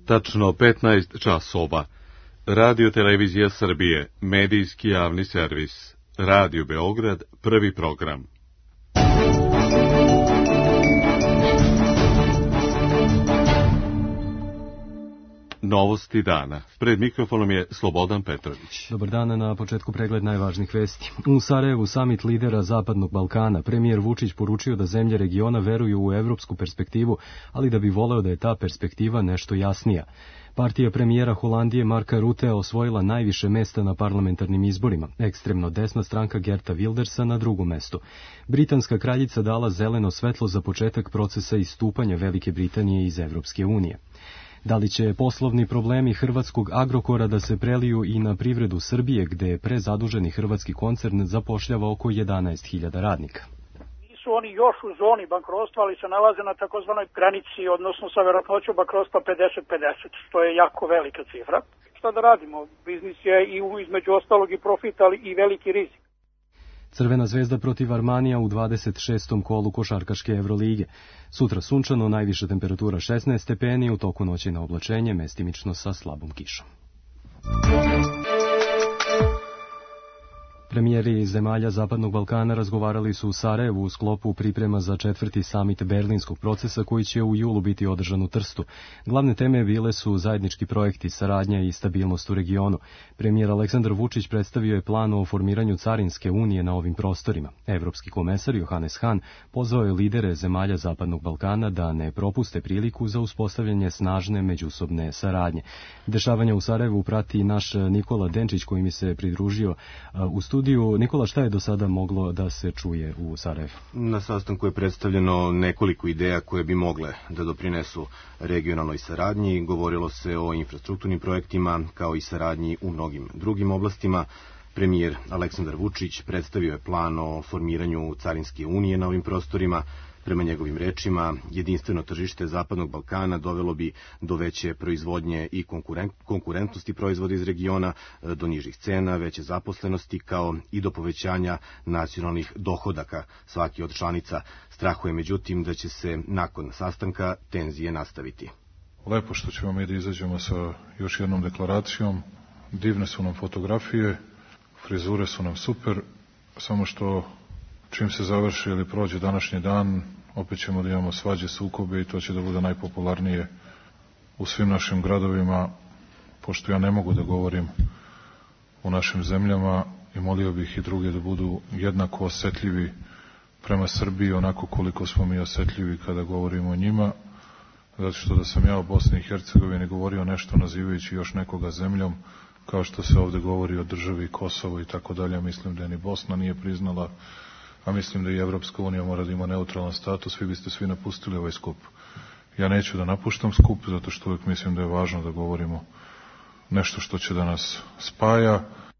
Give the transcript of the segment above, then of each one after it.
Tačno 15 časova. Radio Televizija Srbije, medijski javni servis. Radio Beograd, prvi program. Novosti dana. Pred mikrofonom je Slobodan Petrović. Dobar dan, na početku pregled najvažnijih vesti. U Sarajevu samit lidera Zapadnog Balkana. Premijer Vučić poručio da zemlje regiona veruju u evropsku perspektivu, ali da bi voleo da je ta perspektiva nešto jasnija. Partija premijera Holandije Marka Rutea osvojila najviše mesta na parlamentarnim izborima. Ekstremno desna stranka Geerta Wildersa na drugom mestu. Britanska kraljica dala zeleno svetlo za početak procesa istupanja Velike Britanije iz Evropske unije. Da li će poslovni problemi hrvatskog Agrokora da se preliju i na privredu Srbije, gde je prezaduženi hrvatski koncern zapošljava oko 11.000 radnika? Nisu oni još u zoni bankrotstva, ali se nalaze na takozvanoj granici, odnosno sa verovatnoćom bankrotstva 50-50, što je jako velika cifra. Šta da radimo? Biznis je i između ostalog i profit, ali i veliki rizik. Crvena zvezda protiv Armanija u 26. kolu košarkaške Evrolige. Sutra sunčano, najviša temperatura 16 stepeni, u toku noći na oblačenje, mestimično sa slabom kišom. Premijeri zemalja Zapadnog Balkana razgovarali su u Sarajevu u sklopu priprema za 4. samit Berlinskog procesa koji će u julu biti održan u Trstu. Glavne teme bile su zajednički projekti, saradnja i stabilnost u regionu. Premijer Aleksandar Vučić predstavio je plan o formiranju Carinske unije na ovim prostorima. Evropski komesar Johannes Hahn pozvao je lidere zemalja Zapadnog Balkana da ne propuste priliku za uspostavljanje snažne međusobne saradnje. Dešavanja u Sarajevu prati naš Nikola Denčić koji mi se pridružio u studiju. Nikola, šta je do sada moglo da se čuje u Sarajevu? Na sastanku je predstavljeno nekoliko ideja koje bi mogle da doprinesu regionalnoj saradnji. Govorilo se o infrastrukturnim projektima, kao i saradnji u mnogim drugim oblastima. Premijer Aleksandar Vučić predstavio je plan o formiranju Carinske unije na ovim prostorima. Prema njegovim rečima, jedinstveno tržište Zapadnog Balkana dovelo bi do veće proizvodnje i konkurentnosti proizvoda iz regiona, do nižih cena, veće zaposlenosti, kao i do povećanja nacionalnih dohodaka svaki od članica. Strahuje međutim da će se nakon sastanka tenzije nastaviti. Lepo što ćemo mi da izađemo sa još jednom deklaracijom. Divne su nam fotografije, frizure su nam super, samo što čim se završi ili prođe današnji dan, opet ćemo da imamo svađe, sukobe i to će da bude najpopularnije u svim našim gradovima, pošto ja ne mogu da govorim u našim zemljama i molio bih i druge da budu jednako osetljivi prema Srbiji, onako koliko smo mi osetljivi kada govorimo o njima, zato što da sam ja o Bosni i Hercegovini govorio nešto nazivajući još nekoga zemljom, kao što se ovde govori o državi Kosovo i tako dalje, mislim da je ni Bosna nije priznala, a mislim da i Evropska unija mora da ima neutralan status, vi biste svi napustili ovaj skup. Ja neću da napuštam skup, zato što uvijek mislim da je važno da govorimo nešto što će da nas spaja.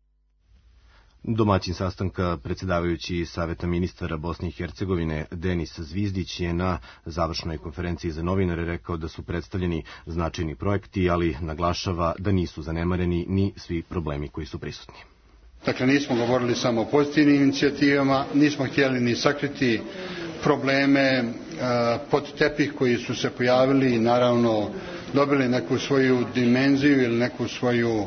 Domaćin sastanka, predsjedavajući Saveta ministara Bosne i Hercegovine Denis Zvizdić, je na završnoj konferenciji za novinare rekao da su predstavljeni značajni projekti, ali naglašava da nisu zanemareni ni svi problemi koji su prisutni. Dakle, nismo govorili samo o pozitivnim inicijativama, nismo htjeli ni sakriti probleme pod tepih koji su se pojavili i naravno dobili neku svoju dimenziju ili neku svoju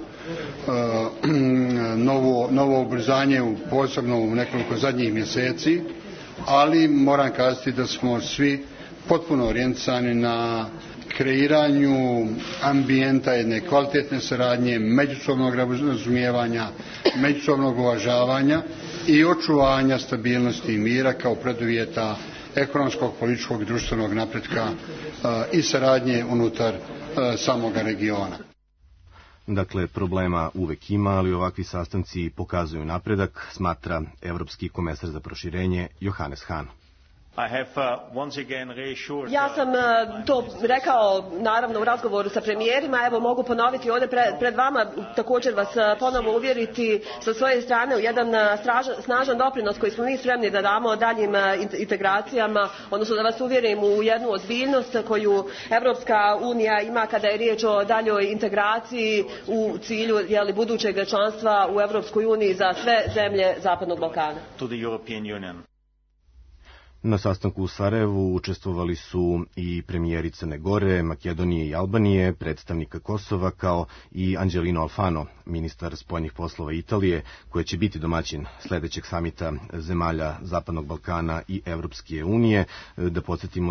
novo ubrzanje, posebno u nekoliko zadnjih mjeseci, ali moram kazati da smo svi potpuno orijentisani na kreiranju ambijenta jedne kvalitetne saradnje, međusobnog razumijevanja, međusobnog uvažavanja i očuvanja stabilnosti i mira kao preduvjeta ekonomskog, političkog i društvenog napretka i saradnje unutar samoga regiona. Dakle, problema uvek ima, ali ovakvi sastanci pokazuju napredak, smatra evropski komesar za proširenje Johannes Hahn. Ja sam to rekao naravno u razgovoru sa premijerima, evo mogu ponoviti ovdje pred vama, također vas ponovo uvjeriti sa svoje strane u jedan snažan doprinos koji smo mi spremni da damo daljim integracijama, odnosno da vas uvjerim u jednu ozbiljnost koju Evropska unija ima kada je riječ o daljoj integraciji u cilju budućeg članstva u Evropskoj uniji za sve zemlje Zapadnog Balkana. Na sastanku u Sarajevu učestvovali su i premijeri Crne Gore, Makedonije i Albanije, predstavnika Kosova, kao i Anđelino Alfano, ministar spoljnih poslova Italije, koja će biti domaćin sledećeg samita zemalja Zapadnog Balkana i Evropske unije. Da podsjetimo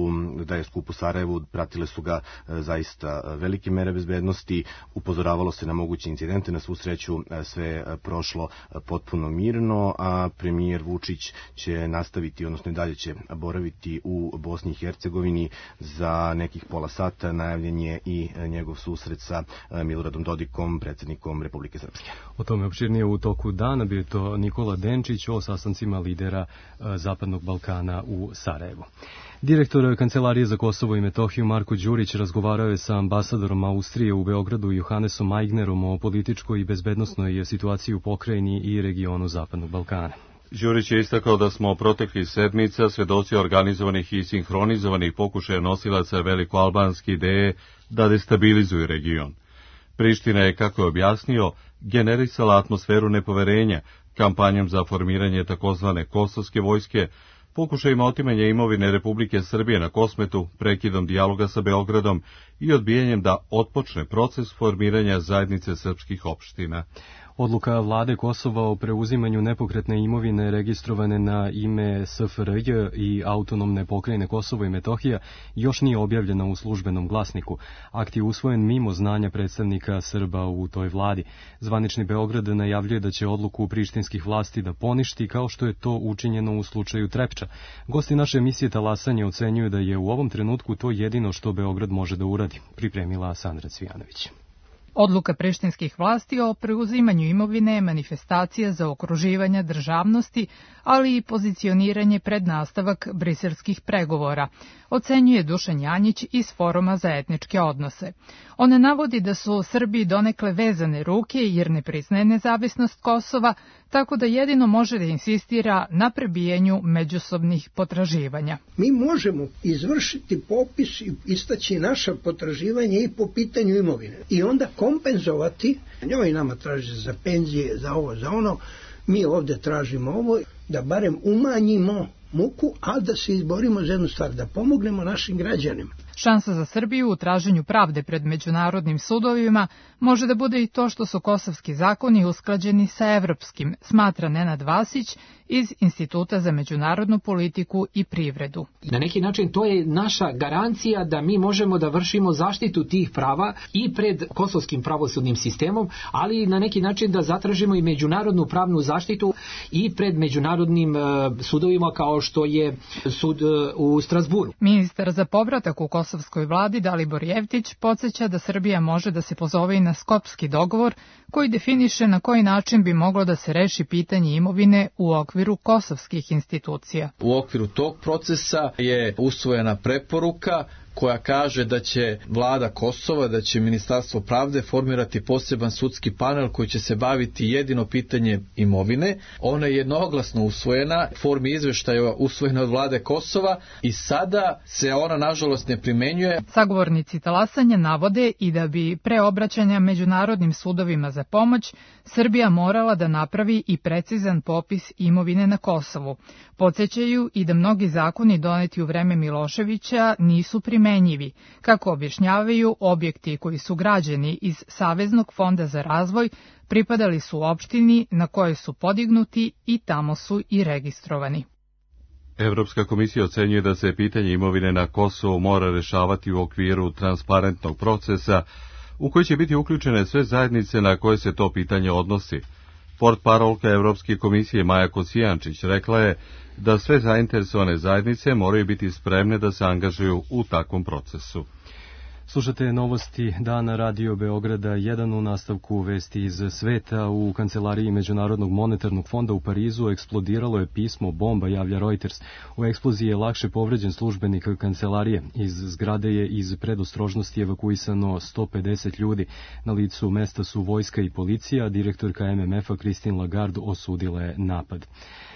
da je skup u Sarajevu, pratile su ga zaista velike mere bezbednosti, upozoravalo se na moguće incidente, na svu sreću sve prošlo potpuno mirno, a premijer Vučić će nastaviti, odnosno i dalje će boraviti u Bosni i Hercegovini. Za nekih pola sata najavljen je i njegov susret sa Miloradom Dodikom, predsjednikom Republike Srpske. O tome opširnije u toku dana, bio je to Nikola Denčić o sastancima lidera Zapadnog Balkana u Sarajevu. Direktor Kancelarije za Kosovo i Metohiju Marko Đurić razgovarao je sa ambasadorom Austrije u Beogradu Johannesom Aignerom o političkoj i bezbednosnoj situaciji u pokrajini i regionu Zapadnog Balkana. Đurić je istakao da smo proteklih sedmica svedoci organizovanih i sinhronizovanih pokušaja nosilaca velikoalbanske ideje da destabilizuju region. Priština je, kako je objasnio, generisala atmosferu nepoverenja kampanjom za formiranje takozvane kosovske vojske, pokušajima otimanja imovine Republike Srbije na Kosmetu, prekidom dijaloga sa Beogradom i odbijanjem da otpočne proces formiranja zajednice srpskih opština. Odluka vlade Kosova o preuzimanju nepokretne imovine registrovane na ime SFRJ i autonomne pokrajine Kosovo i Metohija još nije objavljena u službenom glasniku. Akt je usvojen mimo znanja predstavnika Srba u toj vladi. Zvanični Beograd najavljuje da će odluku prištinskih vlasti da poništi, kao što je to učinjeno u slučaju Trepča. Gosti naše emisije Talasanje ocenjuju da je u ovom trenutku to jedino što Beograd može da uradi, pripremila Sandra Cvijanović. Odluka prištinskih vlasti o preuzimanju imovine je manifestacija za okruživanje državnosti, ali i pozicioniranje pred nastavak briselskih pregovora, ocenjuje Dušan Janjić iz Foruma za etničke odnose. On navodi da su Srbiji donekle vezane ruke jer ne priznaje nezavisnost Kosova, tako da jedino može da insistira na prebijanju međusobnih potraživanja. Mi možemo izvršiti popis i istaći naša potraživanja i po pitanju imovine i onda kompenzovati. Njoj nama traži za penzije, za ovo, za ono. Mi ovdje tražimo ovo, da barem umanjimo muku, a da se izborimo za jednu stvar, da pomognemo našim građanima. Šansa za Srbiju u traženju pravde pred međunarodnim sudovima može da bude i to što su kosovski zakoni usklađeni sa evropskim, smatra Nenad Vasić iz Instituta za međunarodnu politiku i privredu. Na neki način to je naša garancija da mi možemo da vršimo zaštitu tih prava i pred kosovskim pravosudnim sistemom, ali na neki način da zatražimo i međunarodnu pravnu zaštitu i pred međunarodnim sudovima kao što je sud u Strasburu. Ministar za povratak u kosovskoj vladi Dalibor Jevtić podsjeća da Srbija može da se pozove i na Skopski dogovor koji definiše na koji način bi moglo da se reši pitanje imovine u okviru kosovskih institucija. U okviru tog procesa je usvojena preporuka koja kaže da će vlada Kosova, da će Ministarstvo pravde formirati poseban sudski panel koji će se baviti jedino pitanje imovine. Ona je jednoglasno usvojena, formi izveštaja usvojena od vlade Kosova i sada se ona nažalost ne primenjuje. Sagovornici talasanja navode i da bi pre obraćanja međunarodnim sudovima za pomoć Srbija morala da napravi i precizan popis imovine na Kosovu. Podsjećaju i da mnogi zakoni doneti u vreme Miloševića nisu primenjivi. Kako objašnjavaju, objekti koji su građeni iz Saveznog fonda za razvoj pripadali su opštini na kojoj su podignuti i tamo su i registrovani. Evropska komisija ocenjuje da se pitanje imovine na Kosovu mora rešavati u okviru transparentnog procesa u koji će biti uključene sve zajednice na koje se to pitanje odnosi. Portparolka Evropske komisije Maja Kocijančić rekla je da sve zainteresovane zajednice moraju biti spremne da se angažuju u takvom procesu. Slušate novosti dana Radio Beograda 1 u nastavku vesti iz sveta. U kancelariji Međunarodnog monetarnog fonda u Parizu eksplodiralo je pismo bomba, javlja Reuters. U eksploziji je lakše povređen službenik kancelarije. Iz zgrade je iz predostrožnosti evakuisano 150 ljudi. Na licu mesta su vojska i policija. Direktorka MMF-a Christine Lagarde osudila je napad.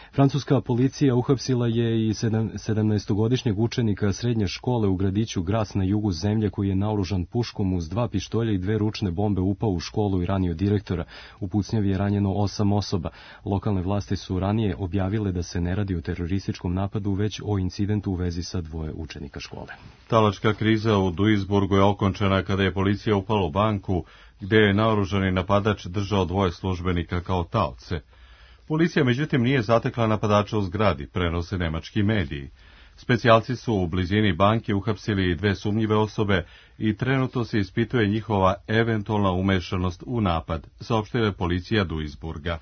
Francuska policija uhapsila je i 17-godišnjeg učenika srednje škole u gradiću Gras na jugu zemlje koji je naoružan puškom uz 2 pištolja i 2 ručne bombe upao u školu i ranio direktora. U pucnjavi je ranjeno 8 osoba. Lokalne vlasti su ranije objavile da se ne radi o terorističkom napadu, već o incidentu u vezi sa 2 učenika škole. Talačka kriza u Duisburgu je okončana kada je policija upala u banku, gdje je naoružani napadač držao 2 službenika kao taoce. Policija međutim nije zatekla napadača u zgradi, prenose nemački mediji. Specijalci su u blizini banke uhapsili 2 sumnjive osobe i trenutno se ispituje njihova eventualna umešanost u napad, saopštila je policija Duisburga.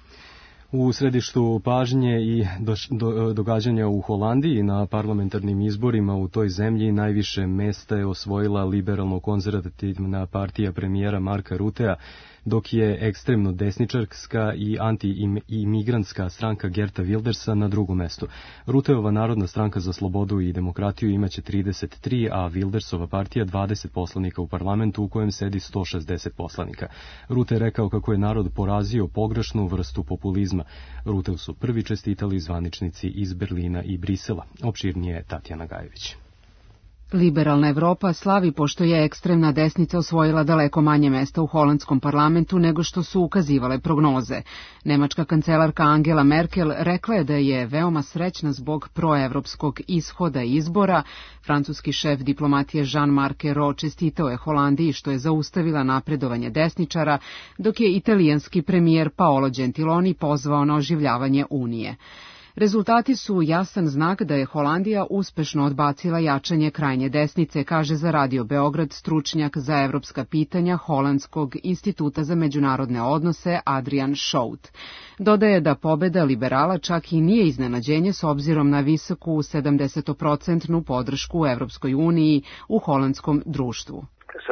U središtu pažnje i događanja u Holandiji na parlamentarnim izborima u toj zemlji najviše mjesta je osvojila liberalno-konzervativna partija premijera Marka Rutea, dok je ekstremno desničarska i anti-imigrantska stranka Geerta Wildersa na drugom mestu. Ruteova Narodna stranka za slobodu i demokratiju imaće 33, a Wildersova partija 20 poslanika u parlamentu u kojem sedi 160 poslanika. Rute je rekao kako je narod porazio pogrešnu vrstu populizma. Ruteu su prvi čestitali zvaničnici iz Berlina i Brisela. Opširnije Tatjana Gajević. Liberalna Evropa slavi pošto je ekstremna desnica osvojila daleko manje mesta u holandskom parlamentu nego što su ukazivale prognoze. Nemačka kancelarka Angela Merkel rekla je da je veoma srećna zbog proevropskog ishoda izbora. Francuski šef diplomatije Jean-Marc Ayrault čestitao je Holandiji što je zaustavila napredovanje desničara, dok je italijanski premijer Paolo Gentiloni pozvao na oživljavanje Unije. Rezultati su jasan znak da je Holandija uspešno odbacila jačanje krajnje desnice, kaže za Radio Beograd stručnjak za evropska pitanja Holandskog instituta za međunarodne odnose Adrian Schout. Dodaje da pobeda liberala čak i nije iznenađenje s obzirom na visoku 70% podršku u Evropskoj uniji u holandskom društvu.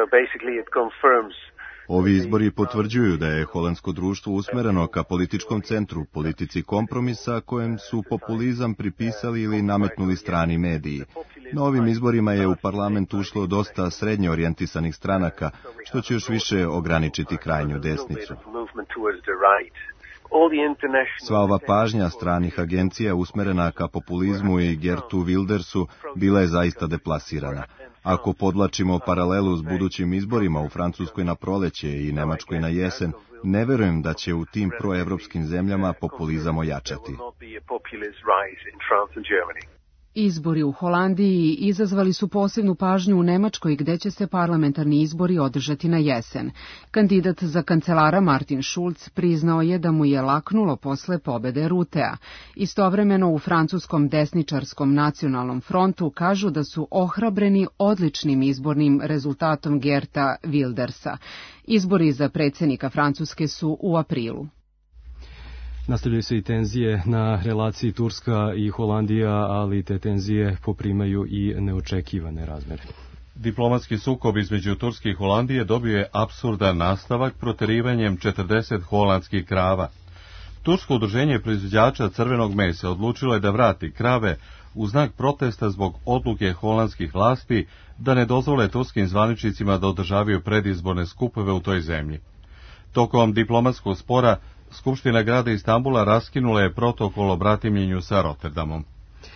Ovi izbori potvrđuju da je holandsko društvo usmereno ka političkom centru, politici kompromisa kojem su populizam pripisali ili nametnuli strani mediji. Na ovim izborima je u parlament ušlo dosta srednje orijentisanih stranaka, što će još više ograničiti krajnju desnicu. Sva ova pažnja stranih agencija usmerena ka populizmu i Geertu Wildersu bila je zaista deplasirana. Ako podlačimo paralelu s budućim izborima u Francuskoj na proleće i Nemačkoj na jesen, ne verujem da će u tim proevropskim zemljama populizam ojačati. Izbori u Holandiji izazvali su posebnu pažnju u Nemačkoj gde će se parlamentarni izbori održati na jesen. Kandidat za kancelara Martin Schulz priznao je da mu je laknulo posle pobede Rutea. Istovremeno u francuskom desničarskom nacionalnom frontu kažu da su ohrabreni odličnim izbornim rezultatom Geerta Wildersa. Izbori za predsjednika Francuske su u aprilu. Nastavljaju se i tenzije na relaciji Turska i Holandija, ali te tenzije poprimaju i neočekivane razmere. Diplomatski sukob između Turske i Holandije dobio je apsurdan nastavak proterivanjem 40 holandskih krava. Tursko udruženje proizvođača crvenog mesa odlučilo je da vrati krave u znak protesta zbog odluke holandskih vlasti da ne dozvole turskim zvaničnicima da održavaju predizborne skupove u toj zemlji. Tokom diplomatskog spora Skupština grada Istanbula raskinula je protokol o bratimljenju sa Rotterdamom.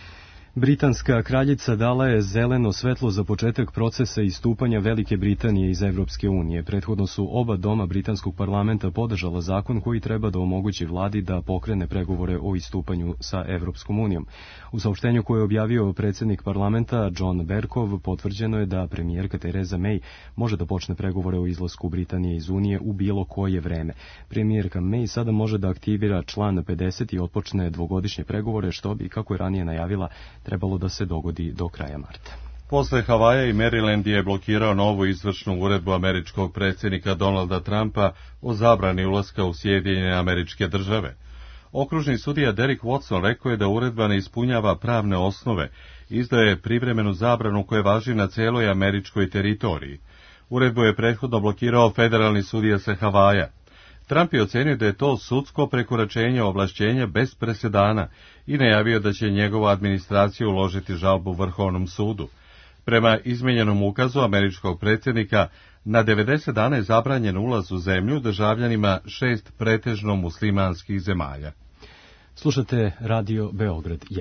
Britanska kraljica dala je zeleno svetlo za početak procesa istupanja Velike Britanije iz Evropske unije. Prethodno su oba doma britanskog parlamenta podržala zakon koji treba da omogući vladi da pokrene pregovore o istupanju sa Evropskom unijom. U saopštenju koje je objavio predsjednik parlamenta John Bercow potvrđeno je da premijerka Theresa May može da počne pregovore o izlasku Britanije iz Unije u bilo koje vreme. Premijerka May sada može da aktivira član 50 i otpočne dvogodišnje pregovore, što bi, kako je ranije najavila, trebalo da se dogodi do kraja marta. Posle Havaja i Maryland je blokirao novu izvršnu uredbu američkog predsjednika Donalda Trumpa o zabrani ulaska u Sjedinjene Američke Države. Okružni sudija Derek Watson rekao je da uredba ne ispunjava pravne osnove, izdao je privremenu zabranu koja važi na celoj američkoj teritoriji. Uredbu je prethodno blokirao federalni sudija sa Havaja. Trump je ocenio da je to sudsko prekoračenje ovlašćenja bez presedana i najavio da će njegova administracija uložiti žalbu Vrhovnom sudu. Prema izmenjenom ukazu američkog predsjednika, na 90 dana je zabranjen ulaz u zemlju državljanima 6 pretežno muslimanskih zemalja. Slušate Radio Beograd 1.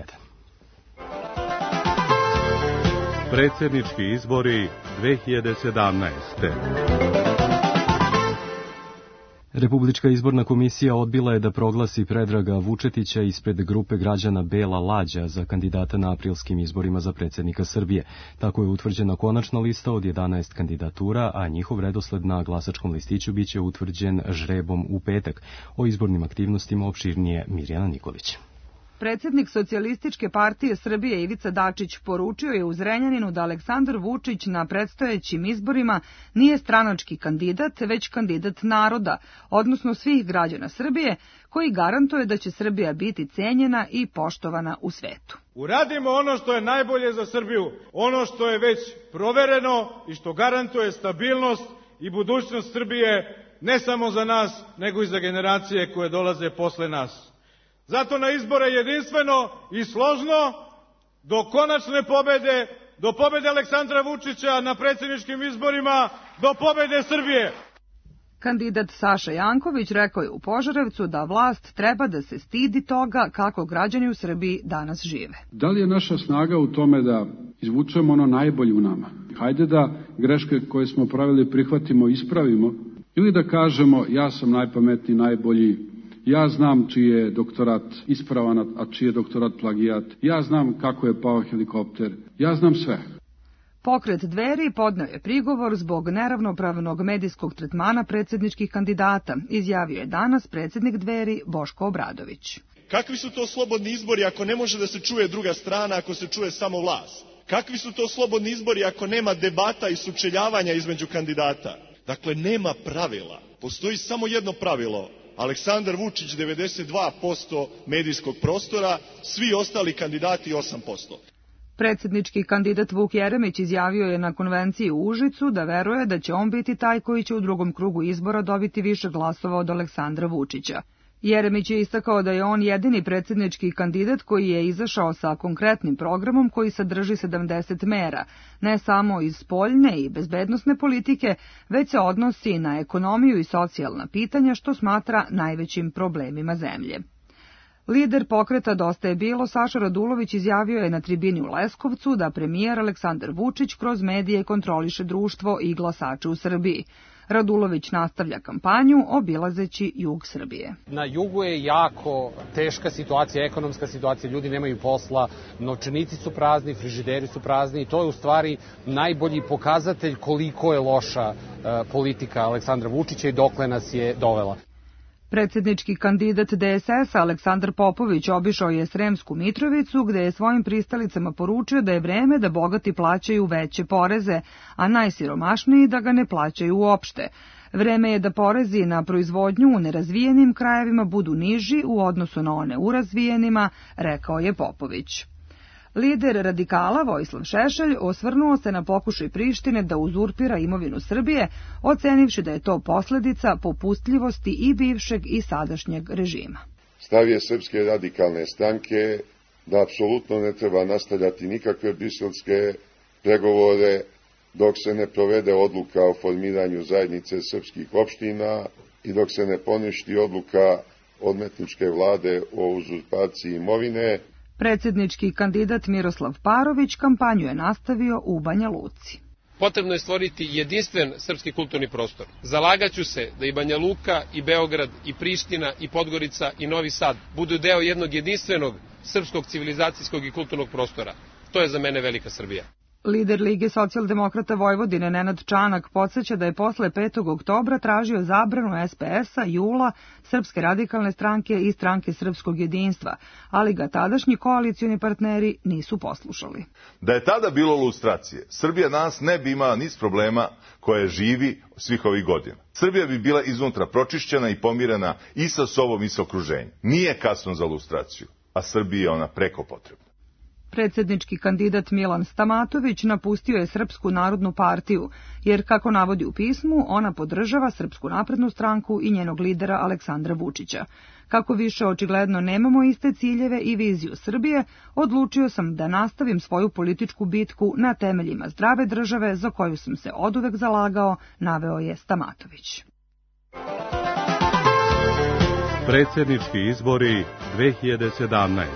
Predsjednički izbori 2017. Republička izborna komisija odbila je da proglasi Predraga Vučetića ispred grupe građana Bela Lađa za kandidata na aprilskim izborima za predsjednika Srbije. Tako je utvrđena konačna lista od 11 kandidatura, a njihov redosled na glasačkom listiću biće utvrđen žrebom u petak. O izbornim aktivnostima opširnije Mirjana Nikolić. Predsjednik Socijalističke partije Srbije Ivica Dačić poručio je u Zrenjaninu da Aleksandar Vučić na predstojećim izborima nije stranački kandidat, već kandidat naroda, odnosno svih građana Srbije, koji garantuje da će Srbija biti cenjena i poštovana u svetu. Uradimo ono što je najbolje za Srbiju, ono što je već provereno i što garantuje stabilnost i budućnost Srbije ne samo za nas, nego i za generacije koje dolaze posle nas. Zato na izbore jedinstveno i složno, do konačne pobede, do pobede Aleksandra Vučića na predsjedničkim izborima, do pobede Srbije. Kandidat Saša Janković rekao je u Požarevcu da vlast treba da se stidi toga kako građani u Srbiji danas žive. Da li je naša snaga u tome da izvučemo ono najbolje u nama? Hajde da greške koje smo pravili prihvatimo, ispravimo, ili da kažemo ja sam najpametniji, najbolji, ja znam čiji je doktorat ispravan, a čiji je doktorat plagijat. Ja znam kako je pao helikopter. Ja znam sve. Pokret Dveri podneo je prigovor zbog neravnopravnog medijskog tretmana predsjedničkih kandidata, izjavio je danas predsjednik Dveri Boško Obradović. Kakvi su to slobodni izbori ako ne može da se čuje druga strana, ako se čuje samo vlast? Kakvi su to slobodni izbori ako nema debata i sučeljavanja između kandidata? Dakle, nema pravila. Postoji samo jedno pravilo. Aleksandar Vučić 92% medijskog prostora, svi ostali kandidati 8%. Predsjednički kandidat Vuk Jeremić izjavio je na konvenciji u Užicu da veruje da će on biti taj koji će u drugom krugu izbora dobiti više glasova od Aleksandra Vučića. Jeremić je istakao da je on jedini predsjednički kandidat koji je izašao sa konkretnim programom koji sadrži 70 mera, ne samo iz spoljne i bezbednosne politike, već se odnosi na ekonomiju i socijalna pitanja, što smatra najvećim problemima zemlje. Lider pokreta Dosta je bilo Saša Radulović izjavio je na tribini u Leskovcu da premijer Aleksandar Vučić kroz medije kontroliše društvo i glasače u Srbiji. Radulović nastavlja kampanju obilazeći jug Srbije. Na jugu je jako teška situacija, ekonomska situacija, ljudi nemaju posla, novčanici su prazni, frižideri su prazni i to je u stvari najbolji pokazatelj koliko je loša politika Aleksandra Vučića i dokle nas je dovela. Predsjednički kandidat DSS-a Aleksandar Popović obišao je Sremsku Mitrovicu gde je svojim pristalicama poručio da je vreme da bogati plaćaju veće poreze, a najsiromašniji da ga ne plaćaju uopšte. Vreme je da porezi na proizvodnju u nerazvijenim krajevima budu niži u odnosu na one u razvijenima, rekao je Popović. Lider radikala Vojislav Šešelj osvrnuo se na pokušaj Prištine da uzurpira imovinu Srbije, ocenivši da je to posljedica popustljivosti i bivšeg i sadašnjeg režima. Stav je Srpske radikalne stranke da apsolutno ne treba nastavljati nikakve briselske pregovore dok se ne provede odluka o formiranju zajednice srpskih opština i dok se ne poništi odluka odmetničke vlade o uzurpaciji imovine. Predsjednički kandidat Miroslav Parović kampanju je nastavio u Banja Luci. Potrebno je stvoriti jedinstven srpski kulturni prostor. Zalagaću se da i Banja Luka, i Beograd, i Priština, i Podgorica, i Novi Sad budu deo jednog jedinstvenog srpskog civilizacijskog i kulturnog prostora. To je za mene velika Srbija. Lider Lige socijaldemokrata Vojvodine Nenad Čanak podsjeća da je posle 5. oktobra tražio zabranu SPS-a, JUL-a, Srpske radikalne stranke i Stranke srpskog jedinstva, ali ga tadašnji koalicioni partneri nisu poslušali. Da je tada bilo lustracije, Srbija danas ne bi imala niz problema koje živi svih ovih godina. Srbija bi bila iznutra pročišćena i pomirena i sa sobom i sa okruženjem. Nije kasno za lustraciju, a Srbiji je ona preko potrebna. Predsjednički kandidat Milan Stamatović napustio je Srpsku narodnu partiju, jer, kako navodi u pismu, ona podržava Srpsku naprednu stranku i njenog lidera Aleksandra Vučića. Kako više očigledno nemamo iste ciljeve i viziju Srbije, odlučio sam da nastavim svoju političku bitku na temeljima zdrave države za koju sam se oduvek zalagao, naveo je Stamatović. Predsjednički izbori 2017.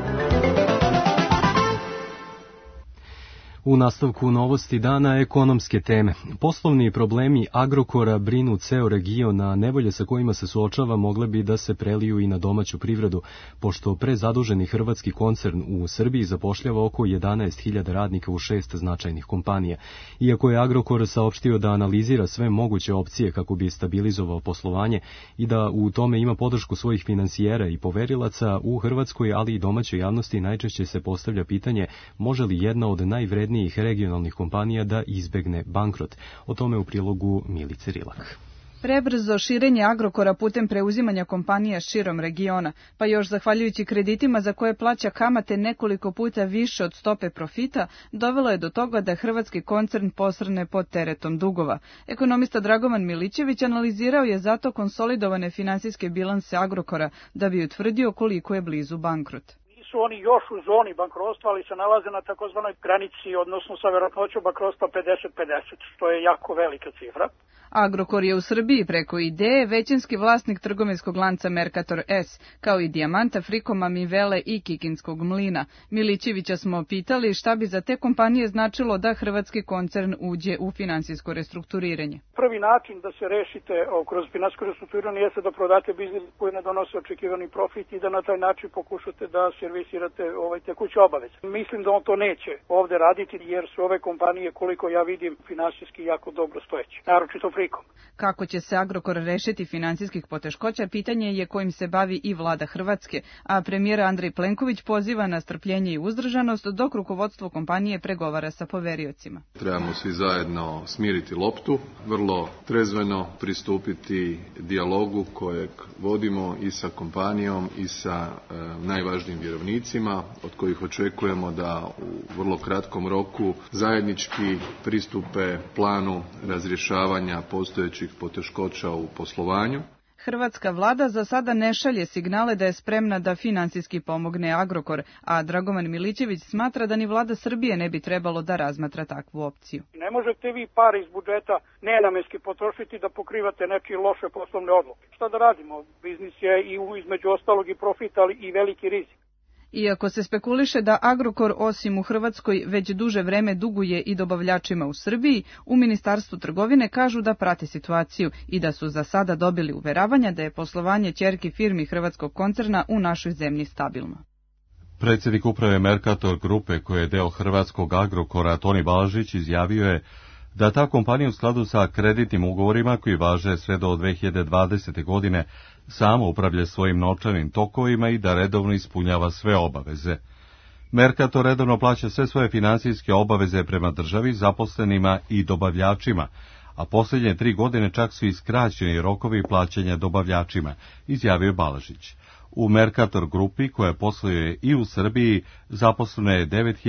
U nastavku novosti dana ekonomske teme. Poslovni problemi Agrokora brinu ceo region, a nevolje sa kojima se suočava mogle bi da se preliju i na domaću privredu, pošto prezaduženi hrvatski koncern u Srbiji zapošljava oko 11.000 radnika u 6 značajnih kompanija. Iako je Agrokor saopštio da analizira sve moguće opcije kako bi stabilizovao poslovanje i da u tome ima podršku svojih finansijera i poverilaca, u hrvatskoj, ali i domaćoj javnosti najčešće se postavlja pitanje može li jedna od najvrednijih regionalnih kompanija da izbegne bankrot. O tome u prilogu Milice Rilak. Prebrzo širenje Agrokora putem preuzimanja kompanija širom regiona, pa još zahvaljujući kreditima za koje plaća kamate nekoliko puta više od stope profita, dovelo je do toga da hrvatski koncern posrne pod teretom dugova. Ekonomista Dragoman Milićević analizirao je zato konsolidovane finansijske bilanse Agrokora da bi utvrdio koliko je blizu bankrot. Oni još u zoni bankrotstva, ali se nalaze na takozvanoj granici, odnosno sa verovatnoćom bankrotstva 50-50, što je jako velika cifra. Agrokor je u Srbiji preko Ideje većinski vlasnik trgovinskog lanca Mercator S, kao i Dijamanta, Frikoma, Mivele i Kikinskog mlina. Milićevića smo pitali šta bi za te kompanije značilo da hrvatski koncern uđe u finansijsko restrukturiranje. Prvi način da se rešite kroz finansijsko restrukturiranje jeste da prodate biznis koji ne donosi očekivani profit i da na taj način pokušate da servisirate tekuće obaveze. Mislim da on to neće ovde raditi jer su ove kompanije, koliko ja vidim, finansijski jako dobro stojeće, naročito Frikom. Kako će se Agrokor rešiti finansijskih poteškoća, pitanje je kojim se bavi i vlada Hrvatske, a premijer Andrej Plenković poziva na strpljenje i uzdržanost dok rukovodstvo kompanije pregovara sa poveriocima. Trebamo svi zajedno smiriti loptu, vrlo trezveno pristupiti dijalogu kojeg vodimo i sa kompanijom i sa najvažnijim vjerovnicima, od kojih očekujemo da u vrlo kratkom roku zajednički pristupe planu razrješavanja postojećih poteškoća u poslovanju. Hrvatska vlada za sada ne šalje signale da je spremna da finansijski pomogne Agrokor, a Dragoman Milićević smatra da ni vlada Srbije ne bi trebalo da razmatra takvu opciju. Ne možete vi pare iz budžeta nenamenski potrošiti da pokrivate neke loše poslovne odluke. Šta da radimo? Biznis je i između ostalog i profit, ali i veliki rizik. Iako se spekuliše da Agrokor osim u Hrvatskoj već duže vreme duguje i dobavljačima u Srbiji, u Ministarstvu trgovine kažu da prate situaciju i da su za sada dobili uveravanja da je poslovanje ćerki firmi hrvatskog koncerna u našoj zemlji stabilno. Predsjednik uprave Mercator grupe, koja je deo hrvatskog Agrokora, Toni Balažić, izjavio je da ta kompanija u skladu sa kreditnim ugovorima koji važe sve do 2020. godine samo upravlja svojim novčanim tokovima i da redovno ispunjava sve obaveze. Mercator redovno plaća sve svoje finansijske obaveze prema državi, zaposlenima i dobavljačima, a posljednje 3 godine čak su iskraćeni rokovi plaćanja dobavljačima, izjavio Balažić. U Mercator grupi, koja posluje i u Srbiji, zaposleno je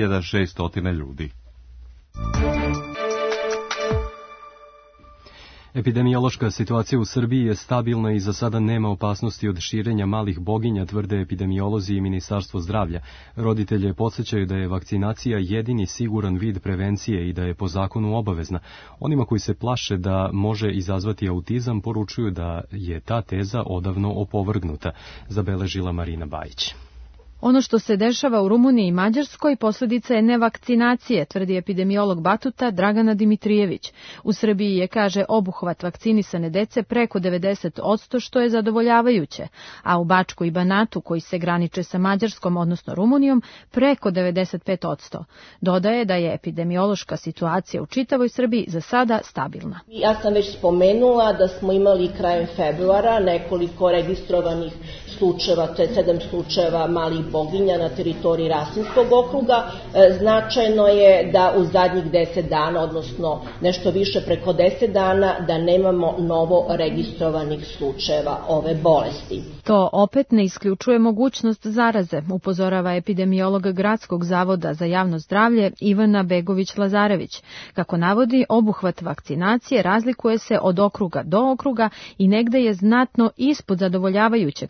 9600 ljudi. Epidemiološka situacija u Srbiji je stabilna i za sada nema opasnosti od širenja malih boginja, tvrde epidemiolozi i Ministarstvo zdravlja. Roditelje podsjećaju da je vakcinacija jedini siguran vid prevencije i da je po zakonu obavezna. Onima koji se plaše da može izazvati autizam poručuju da je ta teza odavno opovrgnuta, zabeležila Marina Bajić. Ono što se dešava u Rumuniji i Mađarskoj posljedica je nevakcinacije, tvrdi epidemiolog Batuta Dragana Dimitrijević. U Srbiji je, kaže, obuhvat vakcinisane dece preko 90%, što je zadovoljavajuće, a u Bačku i Banatu, koji se graniče sa Mađarskom, odnosno Rumunijom, preko 95%. Dodaje da je epidemiološka situacija u čitavoj Srbiji za sada stabilna. Ja sam već spomenula da smo imali krajem februara nekoliko registrovanih slučajeva, to je 7 slučajeva malih boginja na teritoriji Rasinskog okruga. Značajno je da u zadnjih 10 dana, odnosno nešto više preko 10 dana, da nemamo novo registrovanih slučajeva ove bolesti. To opet ne isključuje mogućnost zaraze, upozorava epidemiolog Gradskog zavoda za javno zdravlje Ivana Begović-Lazarević. Kako navodi, obuhvat vakcinacije razlikuje se od okruga do okruga i negde je znatno ispod zadovoljavajućeg,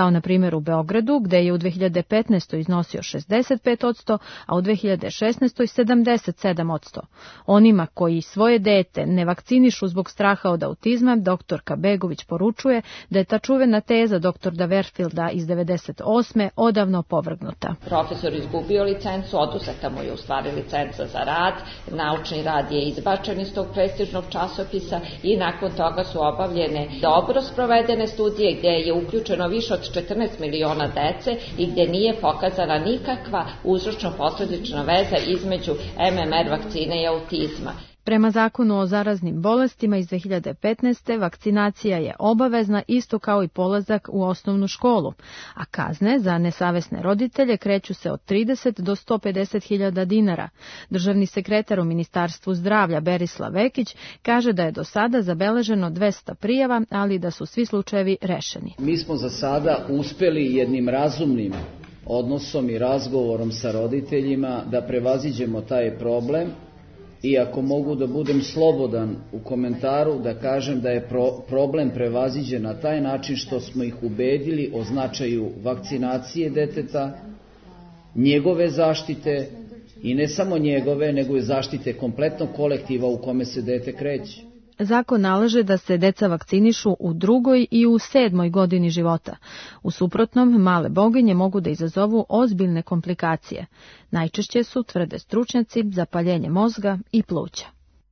kao na primjer u Beogradu, gde je u 2015. iznosio 65%, a u 2016. 77%. Onima koji svoje dete ne vakcinišu zbog straha od autizma, doktorka Begović poručuje da je ta čuvena teza doktora Verfielda iz 98. odavno opovrgnuta. Profesor izgubio licencu, oduzeta mu je u stvari licenca za rad, naučni rad je izbačen iz tog prestižnog časopisa i nakon toga su obavljene dobro sprovedene studije gdje je uključeno više od 14 miliona dece i gdje nije pokazana nikakva uzročno-posledična veza između MMR vakcine i autizma. Prema zakonu o zaraznim bolestima iz 2015. vakcinacija je obavezna isto kao i polazak u osnovnu školu, a kazne za nesavesne roditelje kreću se od 30 do 150.000 dinara. Državni sekretar u Ministarstvu zdravlja Berislav Vekić kaže da je do sada zabeleženo 200 prijava, ali da su svi slučajevi rešeni. Mi smo za sada uspeli jednim razumnim odnosom i razgovorom sa roditeljima da prevaziđemo taj problem. I ako mogu da budem slobodan u komentaru, da kažem da je problem prevaziđen na taj način što smo ih ubedili o značaju vakcinacije deteta, njegove zaštite i ne samo njegove, nego i zaštite kompletnog kolektiva u kome se dete kreće. Zakon nalaže da se deca vakcinišu u 2. i u 7. godini života. U suprotnom, male boginje mogu da izazovu ozbiljne komplikacije. Najčešće su, tvrde stručnjaci, zapaljenje mozga i pluća.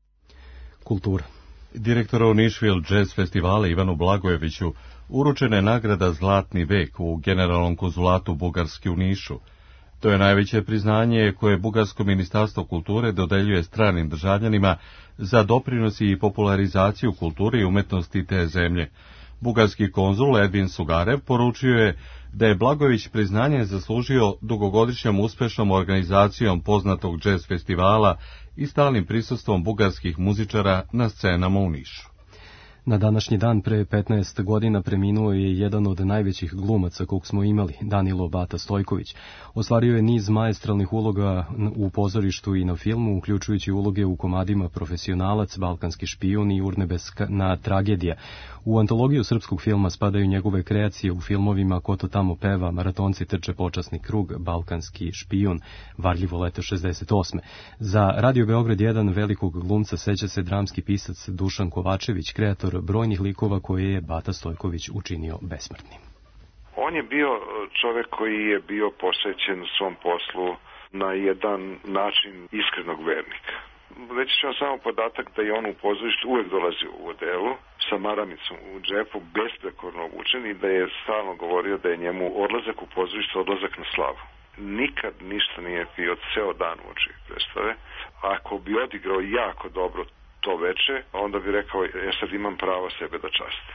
Kultura. Direktoru Nišvil Jazz festivala Ivanu Blagojeviću uručena je nagrada Zlatni vek u Generalnom konzulatu Bugarske u Nišu. To je najveće priznanje koje Bugarsko ministarstvo kulture dodeljuje stranim državljanima za doprinos i popularizaciju kulture i umetnosti te zemlje. Bugarski konzul Edvin Sugarev poručio je da je Blagojević priznanje zaslužio dugogodišnjom uspešnom organizacijom poznatog džez festivala i stalnim prisustvom bugarskih muzičara na scenama u Nišu. Na današnji dan pre 15 godina preminuo je jedan od najvećih glumaca kog smo imali, Danilo Bata Stojković. Ostvario je niz maestralnih uloga u pozorištu i na filmu, uključujući uloge u komadima Profesionalac, Balkanski špijun i Urnebesna tragedija. U antologiju srpskog filma spadaju njegove kreacije u filmovima Ko to tamo peva, Maratonci trče počasni krug, Balkanski špijun, Varljivo leto 68. Za Radio Beograd 1 velikog glumca seća se dramski pisac Dušan Kovačević, kreator brojnih likova koje je Bata Stojković učinio besmrtnim. On je bio čovjek koji je bio posvećen svom poslu na jedan način iskrenog vernika. Reći ću vam samo podatak da je on u pozorištu uvek dolazio u odelu sa maramicom u džepu, besprekorno obučen i da je stalno govorio da je njemu odlazak u pozorište odlazak na slavu. Nikad ništa nije pio ceo dan uoči predstave. Ako bi odigrao jako dobro to veče, onda bi rekao, ja sad imam pravo sebe da častim.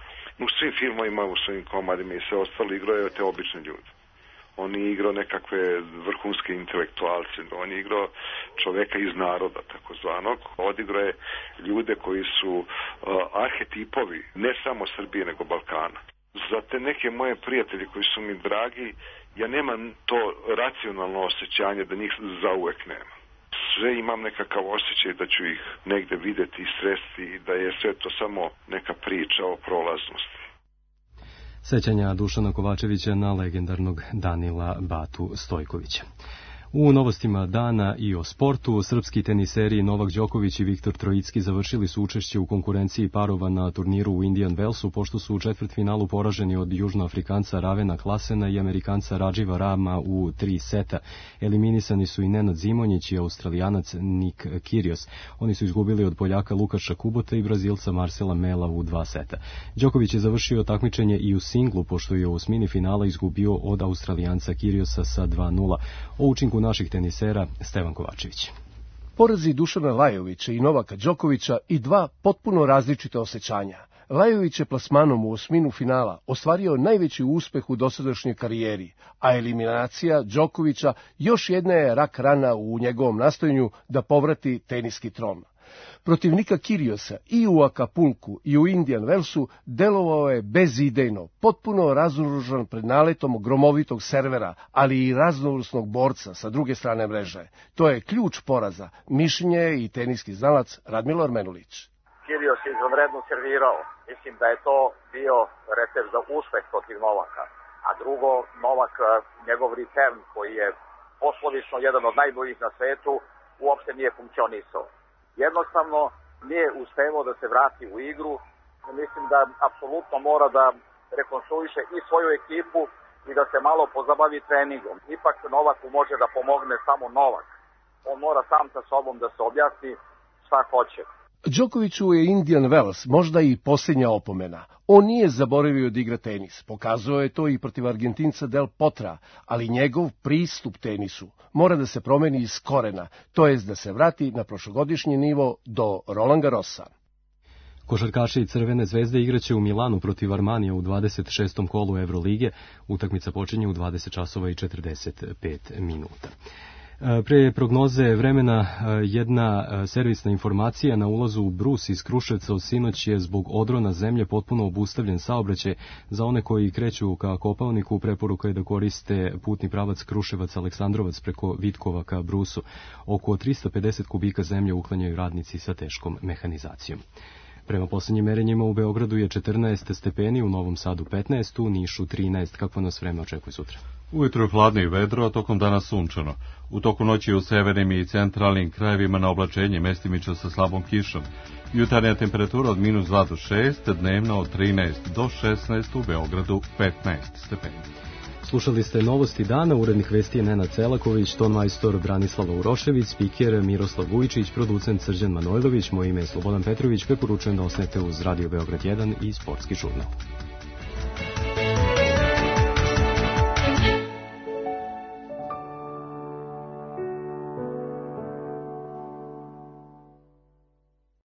U svim filmovima, u svim komadima i sve ostalo igrao je te obične ljude. On je igrao nekakve vrhunske intelektualce, on je igrao čoveka iz naroda, takozvanog. Odigrao je ljude koji su arhetipovi, ne samo Srbije, nego Balkana. Za te neke moje prijatelje koji su mi dragi, ja nemam to racionalno osjećanje da njih zauvek nema. Sve imam nekakav osjećaj da ću ih negde videti i sresti i da je sve to samo neka priča o prolaznosti. Sećanja Dušana Kovačevića na legendarnog Danila Batu Stojkovića. U novostima dana i o sportu, srpski teniseri Novak Đoković i Viktor Trojicki završili su učešće u konkurenciji parova na turniru u Indian Wellsu, pošto su u četvrtfinalu poraženi od Južnoafrikanca Ravena Klasena i Amerikanca Radživa Rama u 3 seta. Eliminisani su i Nenad Zimonjić i Australijanac Nik Kyrgios. Oni su izgubili od Poljaka Lukaša Kubota i Brazilca Marcela Mela u 2 seta. Đoković je završio takmičenje i u singlu, pošto je u osmini finala izgubio od Australijanca Kyrgiosa sa 2:0. O učinku naših tenisera Stevan Kovačević. Porazi Dušana Lajovića i Novaka Đokovića i 2 potpuno različite osjećanja. Lajović je plasmanom u osminu finala ostvario najveći uspeh u dosadašnjoj karijeri, a eliminacija Đokovića još jedna je rak rana u njegovom nastojanju da povrati teniski tron. Protiv Nika Kyrgiosa i u Akapulku i u Indian Wellsu delovao je bezidejno, potpuno razoružan pred naletom gromovitog servera, ali i raznovrsnog borca sa druge strane mreže. To je ključ poraza, mišljenje je i teniski znalac Radmilo Armenulić. Kyrgios je izvanredno servirao. Mislim da je to bio recept za uspeh protiv Novaka. A drugo, Novak, njegov return koji je poslovično jedan od najboljih na svetu, uopšte nije funkcionisao. Jednostavno nije uspevao da se vrati u igru. Mislim da apsolutno mora da rekonstruiše i svoju ekipu i da se malo pozabavi treningom. Ipak Novaku može da pomogne samo Novak. On mora sam sa sobom da se objasni šta hoće. Đokoviću je Indian Wells možda i posljednja opomena. On nije zaboravio da igra tenis. Pokazao je to i protiv Argentinca Del Potra, ali njegov pristup tenisu mora da se promeni iz korena, to jest da se vrati na prošlogodišnji nivo do Roland Garrosa. Košarkaši i Crvene zvezde igraće u Milanu protiv Armanija u 26. kolu Evrolige. Utakmica počinje u 20 časova i 45 minuta. Pre prognoze vremena jedna servisna informacija: na ulazu u Brus iz Kruševca od sinoć je zbog odrona zemlje potpuno obustavljen saobraćaj. Za one koji kreću ka Kopaoniku preporuka je da koriste putni pravac Kruševac-Aleksandrovac preko Vitkova ka Brusu. Oko 350 kubika zemlje uklanjaju radnici sa teškom mehanizacijom. Prema posljednjim merenjima u Beogradu je 14 stepeni, u Novom Sadu 15, u Nišu 13. Kako nas vreme očekuje sutra? Ujutro je hladno i vedro, a tokom dana sunčano. U toku noći u severnim i centralnim krajevima na oblačenje, mestimično sa slabom kišom. Jutarnja temperatura od -2 do 6, dnevna od 13 do 16, u Beogradu 15 stepeni. Slušali ste novosti dana, urednik vesti je Nenad Celaković, ton majstor Branislava Urošević, spiker Miroslav Vujičić, producent Srđan Manojlović, moje ime je Slobodan Petrović, preporučujem da osnete uz Radio Beograd 1 i Sportski žurnal.